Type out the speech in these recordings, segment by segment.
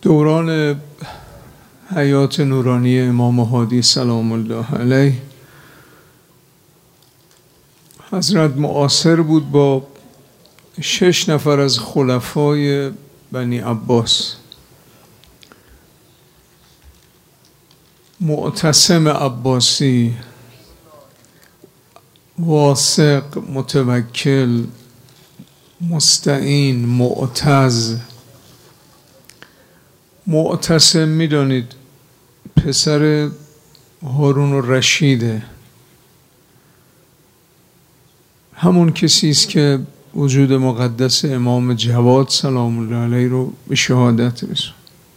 دوران حیات نورانی امام هادی سلام الله علیه حضرت معاصر بود با 6 نفر از خلفای بنی عباس. معتصم عباسی، واثق، متوکل، مستعین، معتز. معتصم میدانید پسر هارون الرشیده، همون کسی است که وجود مقدس امام جواد سلام الله علیه رو به شهادت رسوند.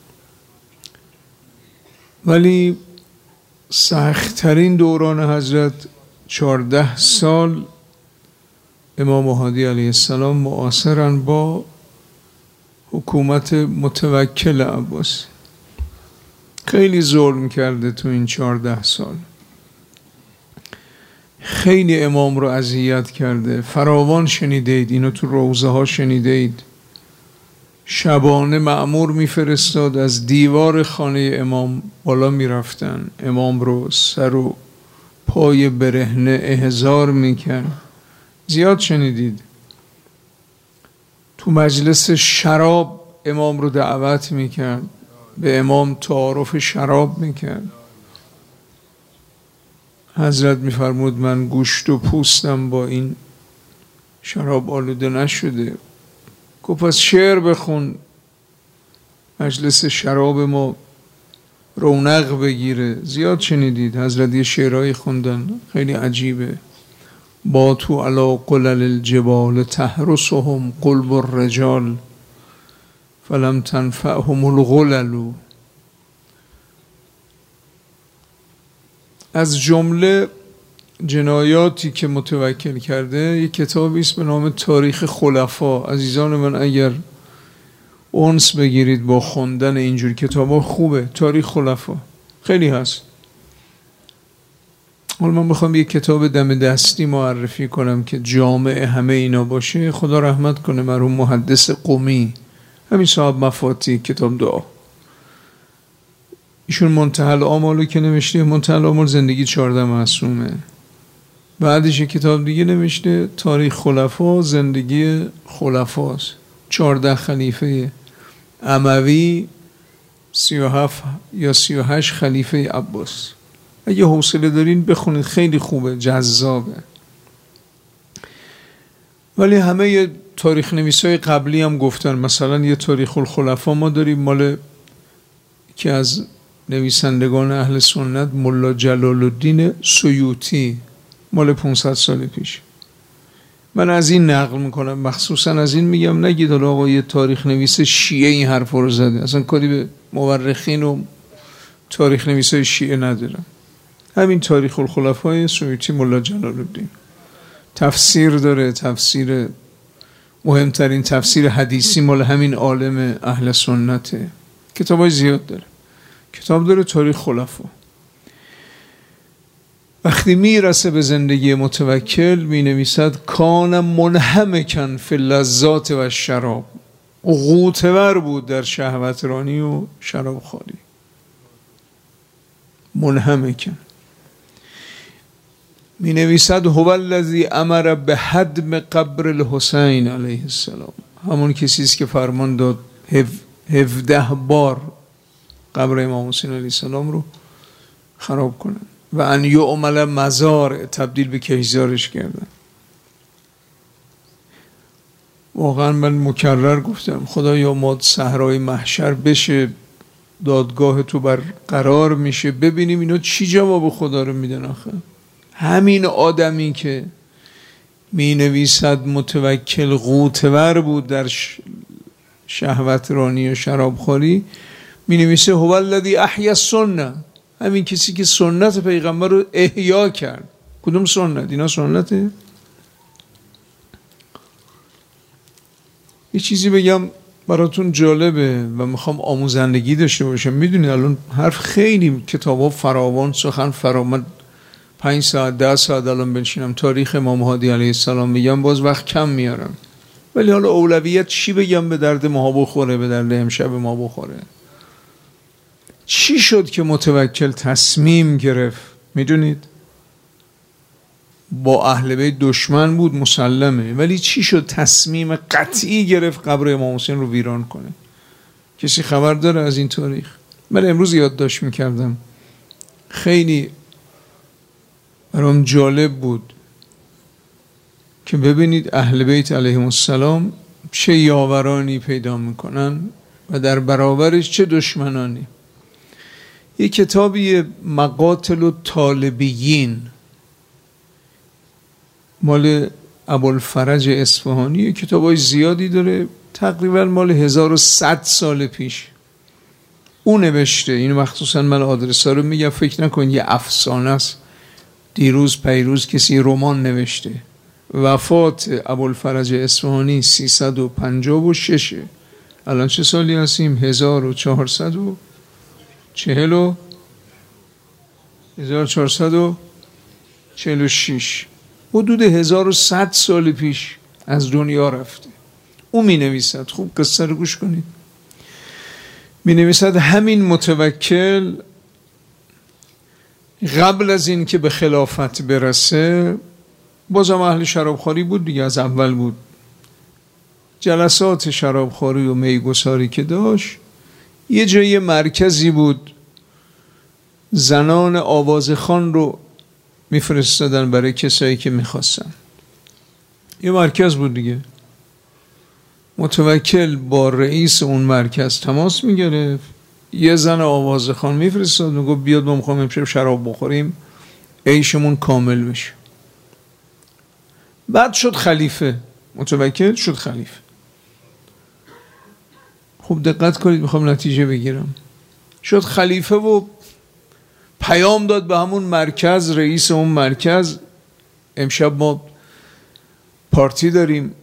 ولی سخت‌ترین دوران حضرت 14 سال امام هادی علیه السلام معاصرن با حکومت متوکل عباسی. خیلی ظلم کرده تو این 14 سال، خیلی امام رو اذیت کرده. فراوان شنیدید، اینو تو روزه ها شنیدید. شبانه مأمور میفرستاد از دیوار خانه امام بالا میرفتن، امام رو سر و پای برهنه احضار میکرد. زیاد شنیدید. تو مجلس شراب امام رو دعوت میکرد، به امام تعارف شراب میکرد. حضرت میفرمود من گوشت و پوستم با این شراب آلوده نشده. گفت پس شعر بخون، مجلس شراب ما رونق بگیره. زیاد شنیدید حضرت یه شعرهایی خوندن خیلی عجیبه. باتو علی قلل الجبال تحرسهم قلب الرجال فلم تنفعهم الغلل. از جمله جنایاتی که متوکل کرده یک کتابی است به نام تاریخ خلفا. عزیزان من اگر اونس بگیرید با خوندن اینجور کتابا خوبه. تاریخ خلفا خیلی هست. حالا من میخوام یک کتاب دم دستی معرفی کنم که جامع همه اینا باشه. خدا رحمت کنه مرحوم محدث قمی، همین صاحب مفاتی کتاب دعا، ایشون منتهی الآمالو که نوشته، منتهی الآمال زندگی 14 معصومه. بعدش یک کتاب دیگه نوشته تاریخ خلفا، زندگی خلفاست، 14 خلیفه اموی، 37 یا 38 خلیفه عباس. اگه حوصله دارین بخونید، خیلی خوبه، جذابه. ولی همه تاریخ نویسای قبلی هم گفتن. مثلا یه تاریخ الخلفا ما داریم مال که از نویسندگان اهل سنت ملا جلال الدین سیوطی، مال 500 سال پیش. من از این نقل میکنم، مخصوصا از این میگم نگید حالا آقا یه تاریخ نویس شیعه این حرف رو زده. اصلا کاری به مورخین و تاریخ نویسای شیعه ندارم. همین تاریخ الخلفای سیوطی ملا جلال الدین تفسیر داره، تفسیر مهمترین تفسیر حدیثی مال همین عالم اهل سنته. کتابای زیاد داره. کتاب داره تاریخ خلفا. وقتی میرسه به زندگی متوکل می نویسد کان منهمکن فی اللذات و شراب. غوطه‌ور بود در شهوت رانی و شراب خواری. منهمکن. می نویسد هو الذی امر به هدم قبر الحسین علیه السلام. همون کسی است که فرمان داد 17 بار قبر امام حسین علیه السلام رو خراب کنن و ان یعمل مزار، تبدیل به کهسارش کردن. واقعا من مکرر گفتم خدایا ما صحرای محشر بشه، دادگاه تو برقرار میشه، ببینیم اینا چی جواب خدا رو میدن. آخه همین آدمی که می نویسد متوکل غوطه‌ور بود در شهوت رانی و شراب خوری، می نویسه هو الذی احیا السنه. همین کسی که سنت پیغمبر رو احیا کرد. کدوم سنت؟ اینا سنته؟ یه چیزی بگم براتون جالبه و میخوام آموزندگی داشته باشم. میدونید الان حرف خیلی کتابا فراوان، سخن فرامد، 5 ساعت 10 ساعت الان بنشینم تاریخ امام هادی علیه السلام میگم باز وقت کم میارم. ولی حالا اولویت چی بگم به درد ما بخوره، به درد امشب ما بخوره. چی شد که متوکل تصمیم گرفت؟ میدونید با اهل بیت دشمن بود مسلمه، ولی چی شد تصمیم قطعی گرفت قبر امام حسین رو ویران کنه؟ کسی خبر داره از این تاریخ؟ من امروز یادداشت میکردم، خیلی برام جالب بود که ببینید اهل بیت علیهم السلام چه یاورانی پیدا میکنن و در برابرش چه دشمنانی. یک کتابی مقاتل الطالبیین مال ابوالفرج اصفهانی، کتابای زیادی داره، تقریبا مال 1100 سال پیش او نوشته. اینو مخصوصا من آدرس ها رو میگم، فکر نکن یه افسانه است. دیروز پیروز کسی رمان نوشته. وفات ابوالفرج اصفهانی 356. الان چه سالی هستیم؟ 1446. حدود 1100 سال پیش از دنیا رفته. او می نویسد، خوب قصه رو گوش کنید، می نویسد همین متوکل قبل از این که به خلافت برسه، بازم اهل شرابخوری بود دیگه، از اول بود. جلسات شرابخوری و میگساری که داشت، یه جای مرکزی بود، زنان آوازخوان رو میفرستادن برای کسایی که میخواستن. یه مرکز بود دیگه. متوکل با رئیس اون مرکز تماس میگرفت، یه زن آوازخوان میفرستاد، میگفت بیاد ما میخوام امشب شراب بخوریم عیشمون کامل بشه. بعد شد خلیفه، متوکل شد خلیفه. خوب دقت کنید، میخوام نتیجه بگیرم. شد خلیفه و پیام داد به همون مرکز، رئیس اون مرکز، امشب ما پارتی داریم،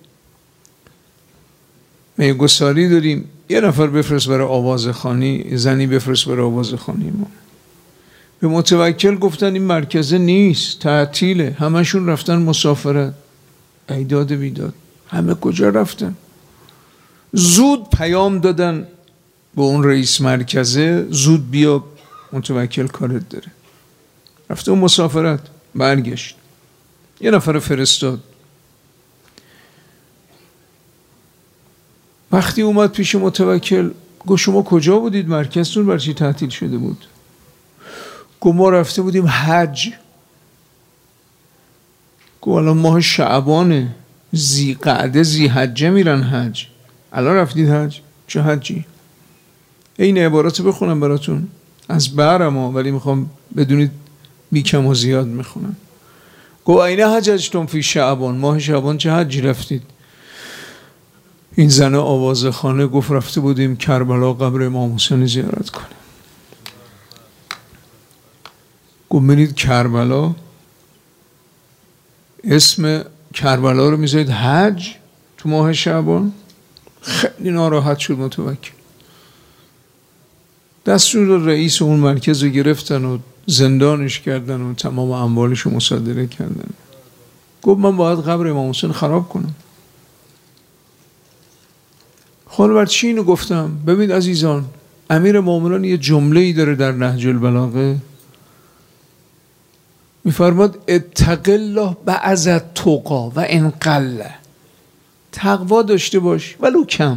میگساری داریم، یه نفر بفرست برای آوازخوانی، زنی بفرست برای آوازخوانی. ما به متوکل گفتن این مرکزه نیست، تعطیله، همشون رفتن مسافرت. ایداد بیداد، همه کجا رفتن؟ زود پیام دادن به اون رئیس مرکزه، زود بیا، متوکل کارت داره. رفته اون مسافرت، برگشت، یه نفر فرستاد. وقتی اومد پیش متوکل، گفت شما کجا بودید؟ مرکزتون برای چی تعطیل شده بود؟ گفت ما رفته بودیم حج. گفت الان ماه شعبانه، ذی قعده ذی حجه میرن حج، الان رفتید حج؟ چه حجی؟ این عبارات بخونم براتون از برم ها، ولی میخوام بدونید بی کم و زیاد میخونم. گفت اینه حججتون فی شعبان، ماه شعبان چه حجی رفتید؟ این زن آوازخانه گفت رفته بودیم کربلا قبر امام حسین زیارت کنیم. گفت ببینید کربلا، اسم کربلا رو میذارید حج تو ماه شعبان؟ خیلی ناراحت شد متوکل. دستور رئیس اون مرکز رو گرفتن و زندانش کردن و تمام اموالش رو مصادره کردن. گفت من باید قبر امام حسین خراب کنم. حالا بر چی اینو گفتم؟ ببین عزیزان، امیر مومنان یه جمله‌ای داره در نهج البلاغه، میفرماد اتق الله بعض التقی و ان قل، تقوا داشته باش ولو کم،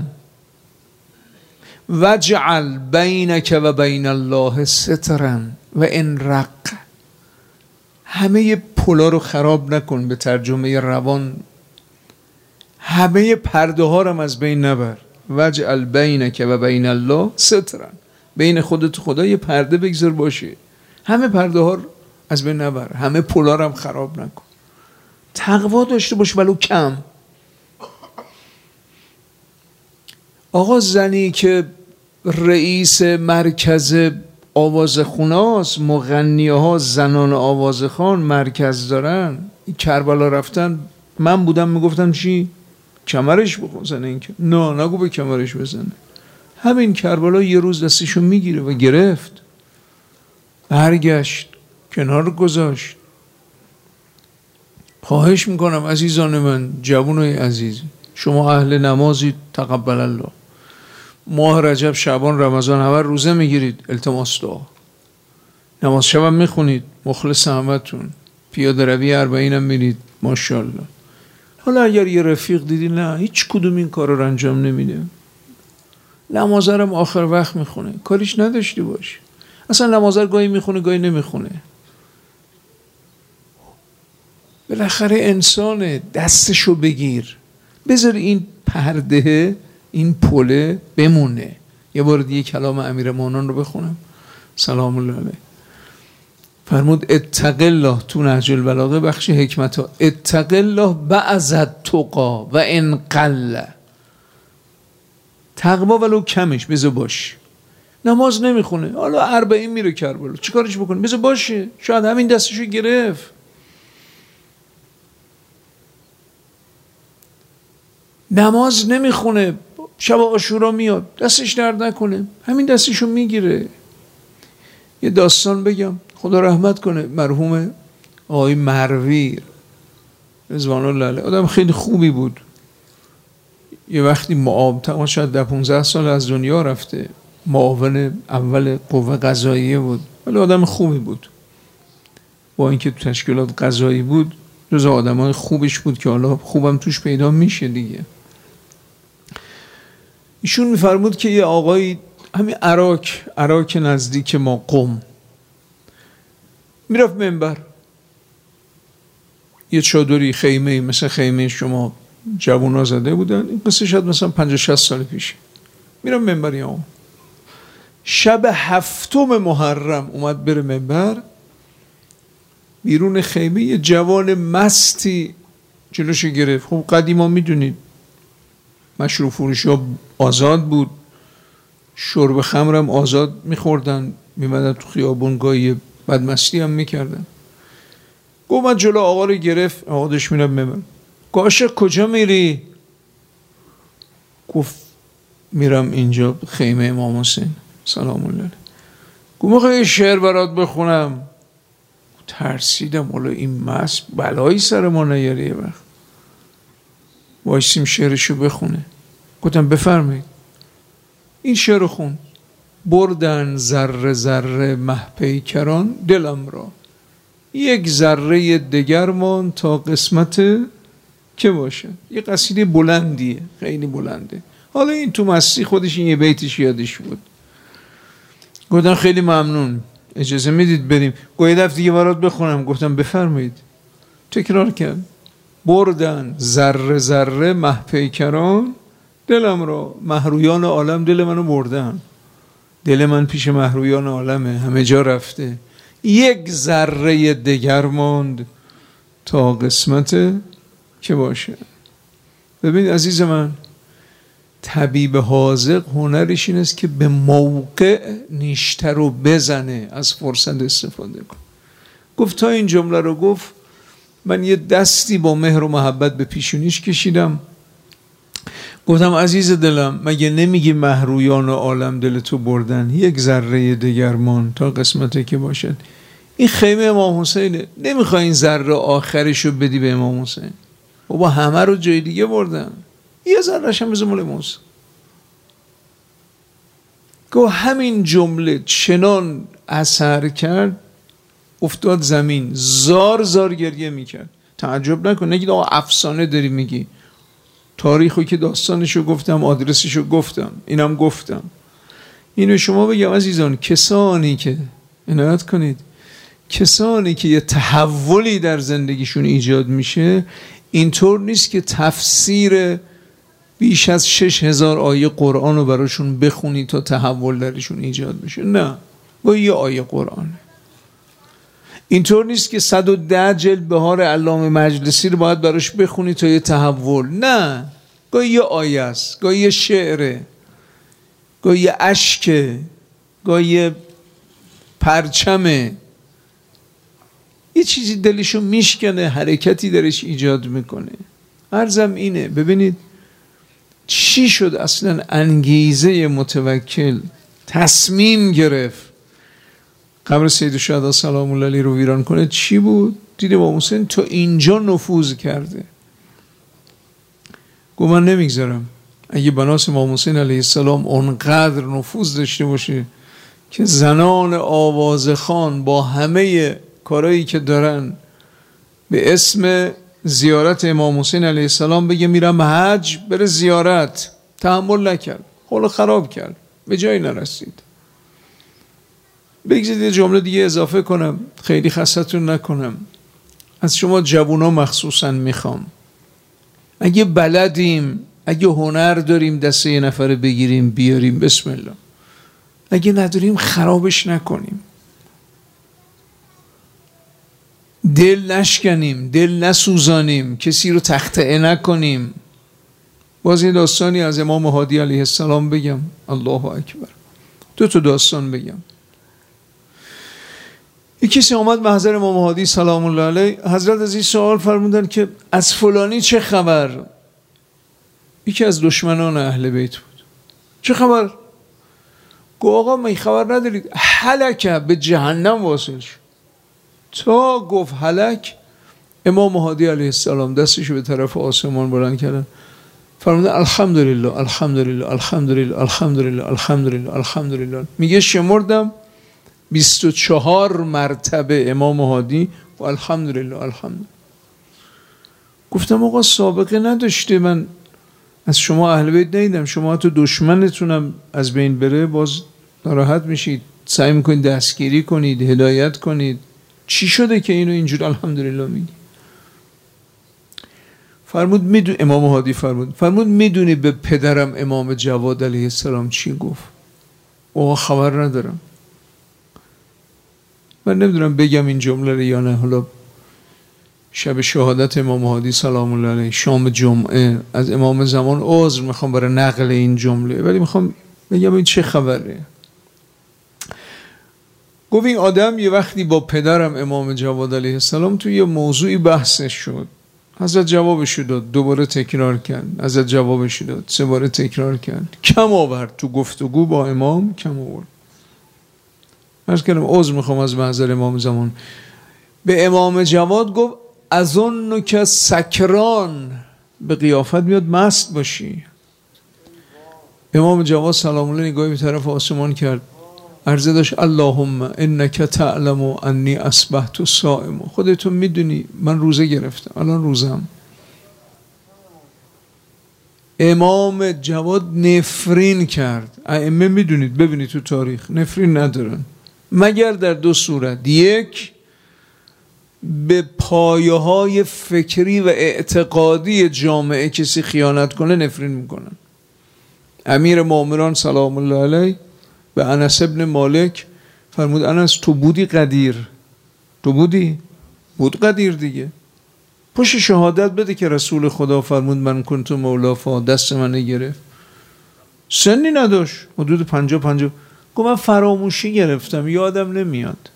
وجعل بینک و بین الله سترا و ان رق، همه پلا رو خراب نکن، به ترجمه روان همه پرده ها رو از بین نبر. وجعل بینک و بین الله سترا، بین خودت و خدا یه پرده بگذار باشه، همه پرده ها رو از بین نبر، همه پلا رو هم خراب نکن، تقوا داشته باش ولو کم. آقا زنی که رئیس مرکز آوازخونه هست، مغنیه ها، زنان آوازخوان مرکز دارن، این کربلا رفتن، من بودم میگفتم چی؟ کمرش بزنه. این که نه، نگو به کمرش بزنه. همین کربلا یه روز دستشو میگیره و گرفت، برگشت، کنار گذاشت. خواهش میکنم عزیزان من، جوانای عزیز، شما اهل نمازی، تقبل الله، ماه رجب شعبان رمضان همه روزه میگیرید، التماس دعا، نماز شب هم میخونید، مخلص همتون، پیاده روی 40 هم میرید، ماشاءالله. حالا اگر یه رفیق دیدی نه هیچ کدوم این کار رو انجام نمیده، نمازه رو آخر وقت میخونه، کاریش نداشتی باش. اصلا نمازه رو گاهی میخونه گاهی نمیخونه، بالاخره انسانه، دستشو بگیر، بذار این پرده، این پله بمونه. یه بار دیگه کلام امیرالمومنین رو بخونم سلام الله علیه. فرمود اتق الله تو نهج البلاغه بخش حکمت ها، اتق الله بعض التقی و ان قل، تقوا ولو کمش بذار باش. نماز نمیخونه، حالا 40 میره کربلا، چیکارش بکنه؟ بذار باشه، شاید همین دستشو گرفت. نماز نمیخونه، شب عاشورا میاد، دستش درد نکنه، همین دستشو میگیره. یه داستان بگم، خدا رحمت کنه مرحوم آقای مروی رضوان الله علیه، آدم خیلی خوبی بود. یه وقتی تقریبا شاید 15 سال از دنیا رفته، معاون اول قوه قضاییه بود، ولی آدم خوبی بود. با اینکه تو تشکیلات قضایی بود، جز آدمای خوبش بود که حالا خوبم توش پیدا میشه دیگه. ایشون میفرمود که یه آقایی همین عراق نزدیک ما قم میرفت منبر، یه چادری خیمه مثل خیمه شما جوونا زده بودن، این قصه شاید مثلا 50-60 سال پیش. میرم منبر، یا شب 7 محرم اومد بره منبر، بیرون خیمه یه جوان مستی جلوشو گرفت. خب قدیما میدونید مشروب فروشی ها آزاد بود، شرب خمرم آزاد میخوردن، میمدن تو خیابون، گاهی بدمستی هم میکردن. گفت جلو آقا رو گرفت، آقا داشت میرم منبر، عاشق کجا میری؟ گفت میرم اینجا خیمه امام حسین سلام الله علیه. گفت میخوای یه شعر برات بخونم؟ ترسیدم حالا این مست بلایی سر ما نیاره. یه وقت وایسیم شعرشو بخونه. گفتم بفرمایید. این شعر رو خون: بردن ذره ذره مه پیکران دلم را، یک ذره دگر مان تا قسمت که باشه. یه قصیده بلندیه، خیلی بلنده. حالا این تو مستی خودش این یه بیتش یادش بود. گفتم خیلی ممنون، اجازه میدید بریم؟ گویه دفت دیگه برات بخونم. گفتم بفرمایید. تکرار کرد: بردن ذره ذره مه پیکران دلم را، مهرویان عالم دل منو بردن، دل من پیش مهرویان عالمه، همه جا رفته، یک ذره دگر ماند تا قسمت که باشه. ببین عزیز من، طبیب حاذق هنرش این است که به موقع نیشتر رو بزنه، از فرصت استفاده کن. گفت تا این جمله رو گفت، من یه دستی با مهر و محبت به پیشونیش کشیدم. گفتم عزیز دلم، مگه نمیگی مهرویان عالم دل تو بردن، یک ذره دگرمان تا قسمته که باشد. این خیمه امام حسینه، نمیخوای این ذره آخرشو بدی به امام حسین؟ بابا همه رو جای دیگه بردن، یه ذره‌اش هم بذار مال امام حسین. گفت همین جمله چنان اثر کرد، افتاد زمین، زار زار گریه میکرد. تعجب نکن، نگید آقا افسانه داری میگی، تاریخو که داستانشو گفتم، آدرسشو گفتم، اینم گفتم. اینو شما بگم عزیزان، کسانی که عنایت کنید، کسانی که یه تحولی در زندگیشون ایجاد میشه، اینطور نیست که تفسیر بیش از 6000 آیه قرآن رو براشون بخونی تا تحول درشون ایجاد بشه. نه، با یه آیه قرآنه. اینطور نیست که 110 جلد بهار علامه مجلسی رو باید براش بخونی تا یه تحول. نه، گاهی یه آیه است، گاهی یه شعره، گاهی یه اشکه، گاهی یه پرچمه، یه چیزی دلشو میشکنه، حرکتی درش ایجاد میکنه. عرضم اینه، ببینید چی شد اصلا انگیزه متوکل تصمیم گرفت قبر سید الشهدا سلام الله علیه رو ویران کنه؟ چی بود؟ دیده امام حسین تا اینجا نفوذ کرده. گفت من نمیگذارم، اگه بناس امام حسین علیه السلام اونقدر نفوذ داشته باشه که زنان آوازخوان با همه کارهایی که دارن به اسم زیارت امام حسین علیه السلام بگه میرم حج، بره زیارت، تحمل نکرد، حال خراب کرد، به جایی نرسید. بگذارید یه جمله دیگه اضافه کنم، خیلی خستتون نکنم. از شما جوونا مخصوصا میخوام، اگه بلدیم، اگه هنر داریم دسته یه نفر بگیریم بیاریم، بسم الله. اگه نداریم خرابش نکنیم، دل نشکنیم، دل نسوزانیم، کسی رو تخطئه نکنیم. باز یه داستانی از امام هادی علیه السلام بگم. الله اکبر. 2 تا داستان بگم. یک کسی آمد محضر امام هادی سلام الله علیه. حضرت از این سوال فرمودن که از فلانی چه خبر؟ یکی از دشمنان اهل بیت بود. چه خبر؟ گفت آقا من خبر ندارید، هلکه، به جهنم واصل شد. تا گفت هلک، امام هادی علیه السلام دستشو به طرف آسمان بلند کردن، فرمودن الحمدلله الحمدلله الحمدلله الحمدلله الحمدلله الحمدلله. میگه شمردم 24 مرتبه امام هادی و الحمدلله الحمدلله. گفتم آقا سابقه نداشته، من از شما اهل بیت ندیدم، شما تو دشمنتونم از بین بره باز ناراحت میشید، سعی میکنید دستگیری کنید، هدایت کنید، چی شده که اینو اینجور الحمدلله میگی؟ فرمود امام هادی فرمود میدونی به پدرم امام جواد علیه السلام چی گفت؟ آقا خبر ندارم. من نمیدونم بگم این جمله رو یا نه. حالا شب شهادت امام هادی سلام الله علیه، شام جمعه، از امام زمان عذر میخوام برای نقل این جمله، ولی میخوام بگم این چه خبره. گفت این آدم یه وقتی با پدرم امام جواد علیه السلام توی یه موضوعی بحثش شد، حضرت جوابش داد، دوباره تکرار کرد، حضرت جوابش داد، 3 بار تکرار کرد، کم آورد تو گفتگو با امام، کم آورد. عرض کردم عذر میخوام از محضر امام زمان. به امام جواد گفت از اون که سکران، به قیافت میاد مست باشی. امام جواد سلام الله نگاهی به طرف آسمان کرد، عرضه داشت اللهم انک تعلم انی اصبحت صائم. خودتون میدونی من روزه گرفتم، الان روزم. امام جواد نفرین کرد. ائمه میدونید، ببینید تو تاریخ نفرین ندارن مگر در 2 صورت. یک، به پایه‌های فکری و اعتقادی جامعه کسی خیانت کنه نفرین میکنن. امیر مومنان سلام الله علیه به انس ابن مالک فرمود انس تو بودی قدیر، تو بودی؟ بود قدیر دیگه. پشت شهادت بده که رسول خدا فرمود من کنت مولا فا، دست من گرفت. سنی نداشت، حدود 50. گفت من فراموشی گرفتم، یادم نمیاد.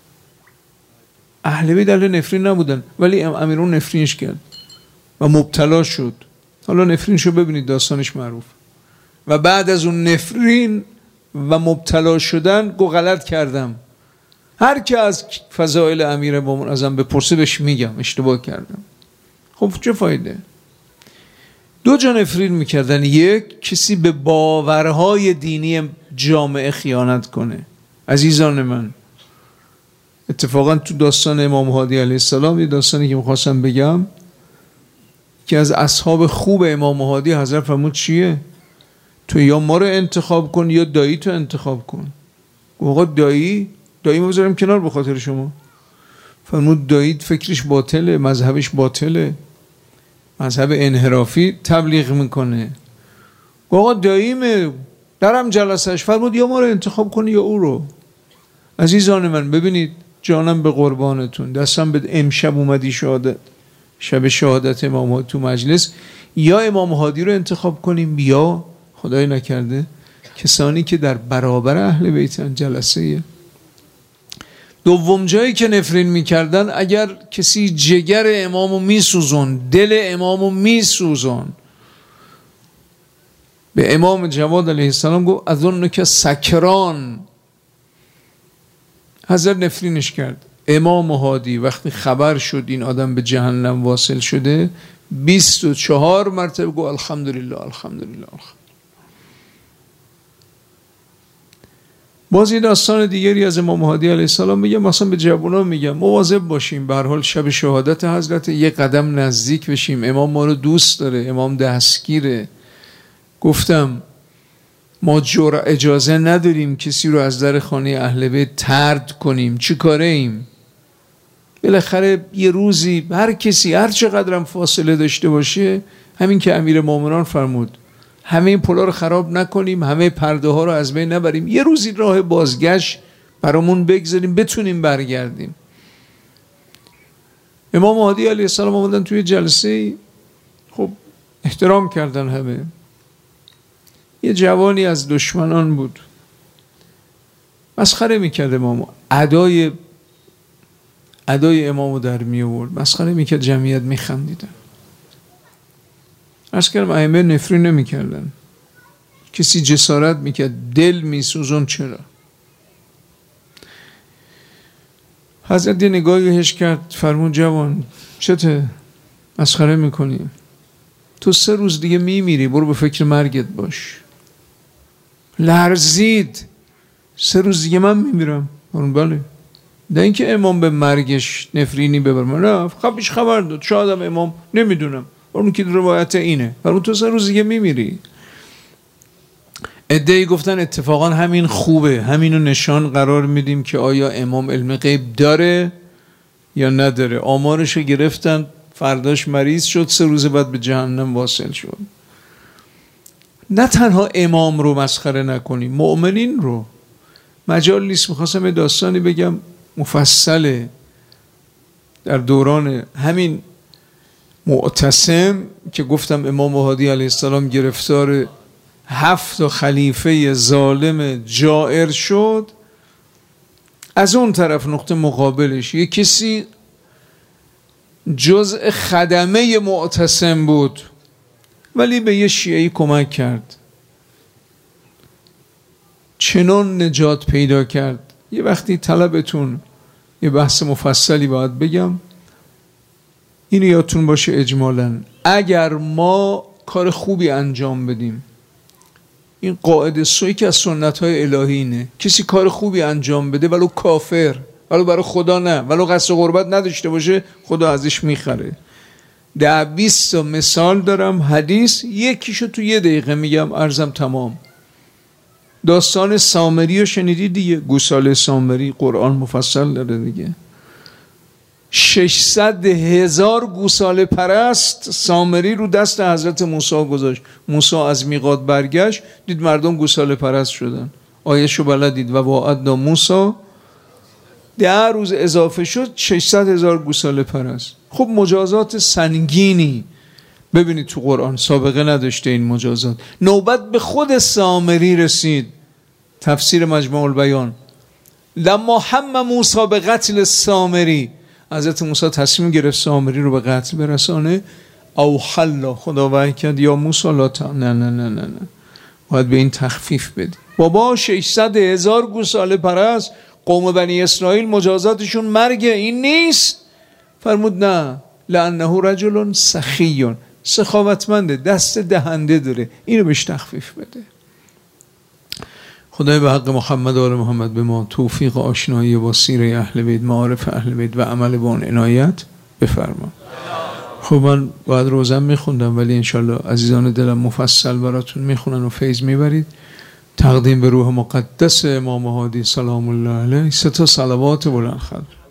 اهل بیت اهل نفرین نبودن، ولی امیرون نفرینش کرد و مبتلا شد. حالا نفرینشو ببینید، داستانش معروف. و بعد از اون نفرین و مبتلا شدن گو غلط کردم، هر که از فضائل امیر مومنین ازم بپرسه بهش میگم اشتباه کردم. خب چه فایده؟ 2 جا نفرین میکردن. یک، کسی به باورهای دینی جامعه خیانت کنه. عزیزان من، اتفاقا تو داستان امام هادی علیه السلام یه داستانی که میخواستم بگم که از اصحاب خوب امام هادی حضرت فرمود چیه؟ تو یا ما رو انتخاب کن یا دایی تو انتخاب کن. آقا دایی ما بذارم کنار به خاطر شما. فرمود دایی فکرش باطله، مذهبش باطله، مذهب انحرافی تبلیغ میکنه. آقا داییمه، درم جلسش. فرمود یا ما رو انتخاب کن یا او رو. عزیزان من ببینید، جانم به قربانتون، دستم به امشب اومدی شهادت، شب شهادت امام هادی تو مجلس، یا امام هادی رو انتخاب کنیم یا خدای نکرده کسانی که در برابر اهل بیتن. جلسه دوم جایی که نفرین میکردن، اگر کسی جگر امامو میسوزون، دل امامو میسوزون، به امام جواد علیه السلام گفت از اون که سکران، حضرت نفرینش کرد. امام هادی وقتی خبر شد این آدم به جهنم واصل شده، 24 مرتبه گو الحمدلله الحمدلله. باز یه داستان دیگری از امام هادی علیه السلام میگم، مثلا به جوونا میگم مواظب باشیم، به هر حال شب شهادت حضرت یه قدم نزدیک بشیم. امام ما رو دوست داره، امام دستگیره. گفتم ما اجازه نداریم کسی رو از در خانه اهل بیت طرد کنیم. چی کاره ایم؟ بالاخره یه روزی هر کسی هر چقدرم فاصله داشته باشه، همین که امیرالمومنین فرمود همه این پلا رو خراب نکنیم، همه پرده ها رو از بین نبریم، یه روزی راه بازگشت برامون بگذاریم بتونیم برگردیم. امام هادی علیه السلام آمدن توی جلسه، خب احترام کردن همه. یه جوانی از دشمنان بود، مسخره میکرد امامو، ادای امامو در می آورد، مسخره میکرد، جمعیت میخندیدن. عرض کردم ائمه نفرین نمیکردن، کسی جسارت میکرد دل میسوزون. چرا؟ حضرت یه نگاهی هش کرد، فرمود جوان چته مسخره میکنی؟ تو 3 روز دیگه میمیری، برو به فکر مرگت باش. لرزید. 3 روز دیگه من میمیرم؟ بله. نه اینکه امام به مرگش نفرینی ببرم، نه خبیش خبر داد، شاید هم امام نمیدونم، اون که روایت اینه، فرمود تو 3 روز دیگه میمیری. عده‌ای گفتن اتفاقا همین خوبه، همینو نشان قرار میدیم که آیا امام علم غیب داره یا نداره. آمارشو گرفتن، فرداش مریض شد، 3 روز بعد به جهنم واصل شد. نه تنها امام رو مسخره نکنیم، مؤمنین رو. مجال نیست، میخواستم یه داستانی بگم مفصله. در دوران همین معتصم که گفتم امام هادی علیه السلام گرفتار 7 خلیفه ظالم جائر شد، از اون طرف نقطه مقابلش یه کسی جزء خدمه معتصم بود ولی به یه شیعی کمک کرد، چنان نجات پیدا کرد. یه وقتی طلبتون یه بحث مفصلی باید بگم، اینو یادتون باشه اجمالاً اگر ما کار خوبی انجام بدیم، این قاعده سوی که از سنت های الهی اینه، کسی کار خوبی انجام بده ولو کافر، ولو برای خدا نه، ولو قصد قربت نداشته باشه، خدا ازش میخره. 10-20 مثال دارم حدیث، یکیشو تو 1 دقیقه میگم عرضم تمام. داستان سامری رو شنیدی دیگه، گوساله سامری، قرآن مفصل داره دیگه. 600,000 گوساله پرست سامری رو دست حضرت موسی گذاشت. موسی از میقات برگشت، دید مردم گوساله پرست شدن، آیه‌شو بلدید و وعدنا موسی 10 روز اضافه شد 600,000 گوساله پرست. خب مجازات سنگینی ببینید تو قرآن، سابقه نداشته این مجازات. نوبت به خود سامری رسید. تفسیر مجموع البیان، لما هم موسی به قتل سامری، حضرت موسی تصمیم گرفت سامری رو به قتل برسانه، او حلا، خدا وحی کرد یا موسی لا نه باید به این تخفیف بدی. بابا 600,000 گوساله پرست قوم بنی اسرائیل مجازاتشون مرگ، این نیست؟ فرمود نه، لانه رجل سخی، سخاوتمنده، دست دهنده داره، اینو بهش تخفیف بده. خدای به حق محمد و آل محمد به ما توفیق آشنایی با سیره اهل بیت، معارف اهل بیت و عمل با اون عنایت بفرما. خب من باید روزم میخوندم ولی انشالله عزیزان دلم مفصل براتون میخونن و فیض میبرید. تقدیم به روح مقدس امام هادی سلام الله علیه 3 صلوات بلند خواند.